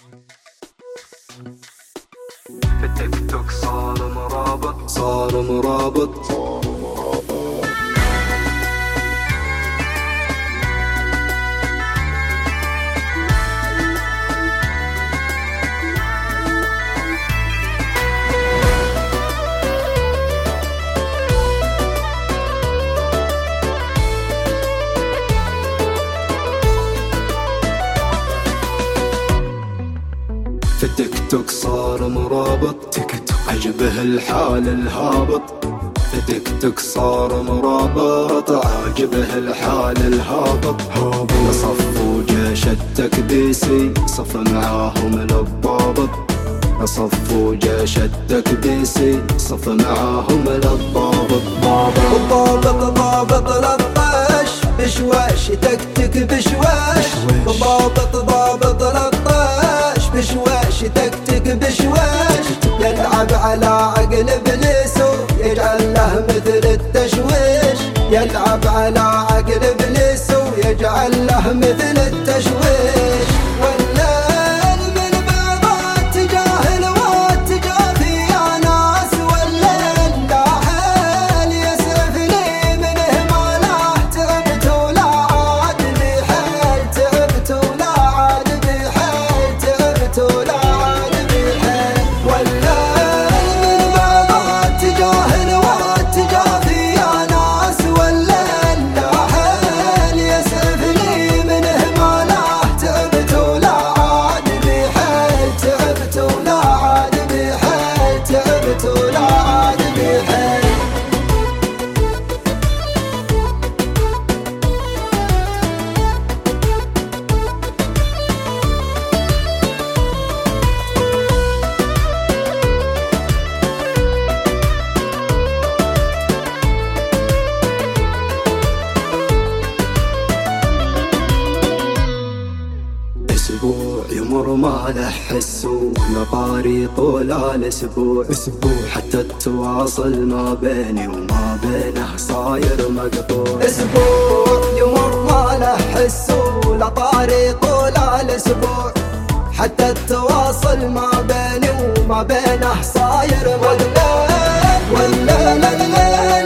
في التيك توك صار مرابط، صار مرابط. في التيك توك صار مرابط، تيك توك عجبه الحال الهابط. في التيك توك صار مرابط، عجبه الحال الهابط. صفوا جيش التكبيسي، صف معاهم الضابط. صفوا جيش التكبيسي، صف معاهم الضابط. الضابط ضابط لطش بشواش، تكتك بشواش. الضابط ضابط لطش بشواش، تكتك بشواش. يلعب على عقل ابليسه، يجعل له مثل التشويش. يلعب على عقل ابليسه، يجعل له مثل التشويش. والليل من بيضات تجاهل واتجافي يا ناس. والليل داحل يسعف لي من هماله، تعبت ولا عاد بحيل. تعبت ولا عاد بحيل. تعبت ولا عاد بحيل. والليل من بيضات تجاهل واتجافي يا ناس. والليل داحل يسعف لي من هماله، تعبت ولا عاد بحيل. تعبت ولا عاد بحيل. تعبت ولا عاد بحيل. اسبوع يمر ما له حس، ومطاري طول الاسبوع. حتى التواصل ما بيني وما بينه صاير مقطوع. اسبوع يمر ما له حس، ولطاري طول الاسبوع. حتى التواصل ما بيني وما بينه صاير مقطوع. والليل الليل